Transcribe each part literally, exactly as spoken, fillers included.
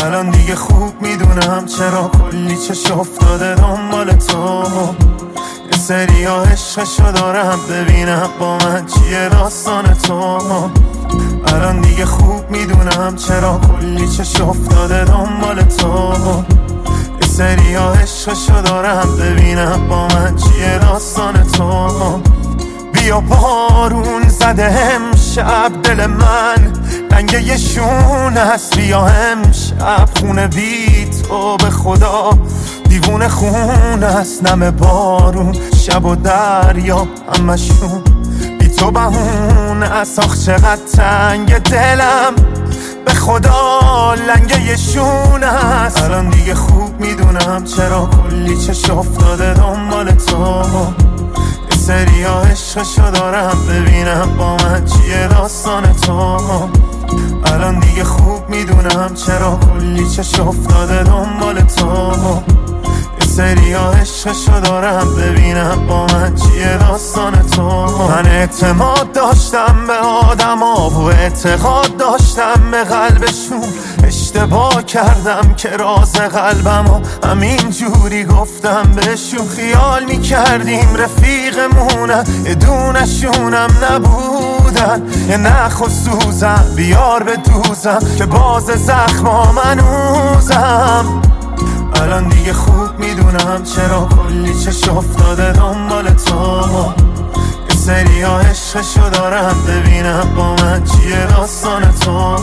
الان دیگه خوب میدونم چرا کلی چش افتاده دنبال تو. یه سری ها عشقشو دارم ببینم با من چیه داستان تو. الان دیگه خوب میدونم چرا کلی چش افتاده دنبال تو. یه سری ها عشقشو دارم ببینم با من چیه داستان تو. بیا بارون زده امشب دل من رنگ یه شون هست. بیا امشب خونه بی تو به خدا دیوونه خون است. نم بارون شب و دریا همشون بی تو بهون است. آخ چقدر تنگ دلم به خدا لنگ یه شون است. الان دیگه خوب میدونم چرا کلی چش افتاده دنبال تو. یه سری ها عشقشو دارم ببینم با من چیه داستان تو. الان دیگه خوب میدونم چرا کلی چش افتاده دنبال تو. یه سری ها عشقشو دارم ببینم با من چیه داستان تو. من اعتماد داشتم به آدم ها و اعتقاد داشتم به قلبشون. اشتباه کردم که راز قلبم ها همین جوری گفتم بهشون. خیال میکردیم رفیقمونن یه دونشونم نبودن. یه نخ و سوزم بیار به دوزم که باز زخما منوزم. الان دیگه خوب میدونم چرا کلی چش افتاده دنبال تو. یه سری ها عشقشو دارم ببینم با من چیه داستان تو.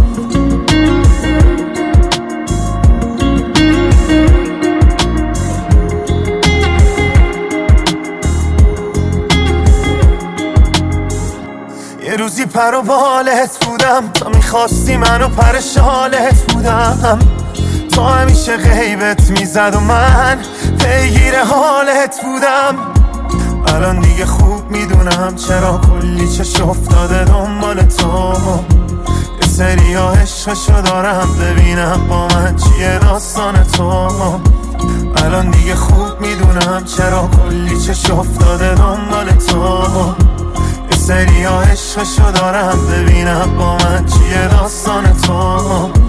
یه روزی پر و بالت بودم تا میخواستی منو پر شالت بودم. تو همیشه غیبت میزد و من پیگیر حالت بودم. الان دیگه خوب میدونم چرا کلی چش افتاده دنبال تو. یه سری ها عشقشو دارم ببینم با من چیه داستان تو. الان دیگه خوب میدونم چرا کلی چش افتاده دنبال تو. یه سری ها عشقشو دارم ببینم با من چیه داستان تو.